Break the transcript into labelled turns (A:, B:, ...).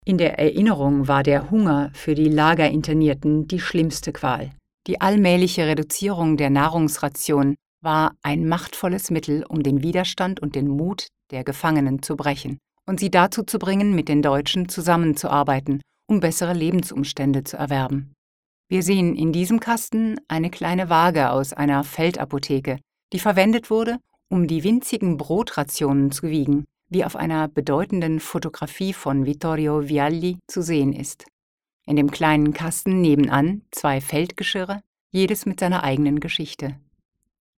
A: In der Erinnerung war der Hunger für die Lagerinternierten die schlimmste Qual. Die allmähliche Reduzierung der Nahrungsration war ein machtvolles Mittel, um den Widerstand und den Mut der Gefangenen zu brechen und sie dazu zu bringen, mit den Deutschen zusammenzuarbeiten, um bessere Lebensumstände zu erwerben. Wir sehen in diesem Kasten eine kleine Waage aus einer Feldapotheke, die verwendet wurde, um die winzigen Brotrationen zu wiegen, wie auf einer bedeutenden Fotografie von Vittorio Vialli zu sehen ist. In dem kleinen Kasten nebenan 2 Feldgeschirre, jedes mit seiner eigenen Geschichte.